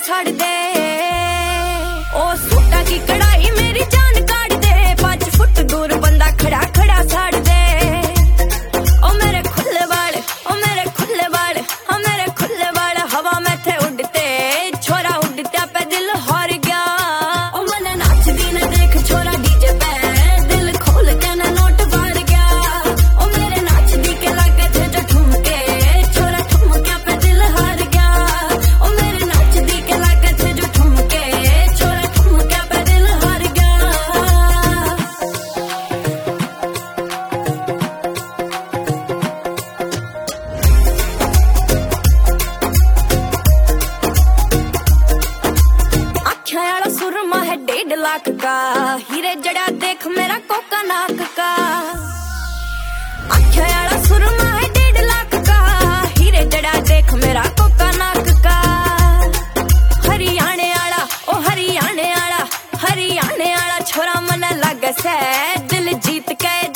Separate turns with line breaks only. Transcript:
छड़ दे ओ सूटा की कढ़ाई मेरी जान काट दे 5 फुट दूर बंदा खड़ा खड़ा छड़ दे ओ मेरे खुले बाल ओ मेरे खुले बाल ओ मेरे खुले बाल हवा में थे उड़ते छोरा उड़ते पे दिल हार गया ओ मने नाचदी न देख छोरा डीजे पे दिल खोल के ना नोट फाड़ गया ओ मेरे नाचदी के लागे थे जो ठुमके छोरा ठुमके पे दिल हार गया ओ मेरे नाचदी के लागे थे जो ठुमके छोरा ठुमके पे दिल हार गया सुरमा है 1.5 लाख का हीरे जड़ा देख मेरा कोका नाक का आँखें वाला सुरमा है 1.5 लाख का हीरे जड़ा देख मेरा कोका नाक का हरियाणे वाला ओ हरियाणे वाला छोरा मन लग से दिल जीत के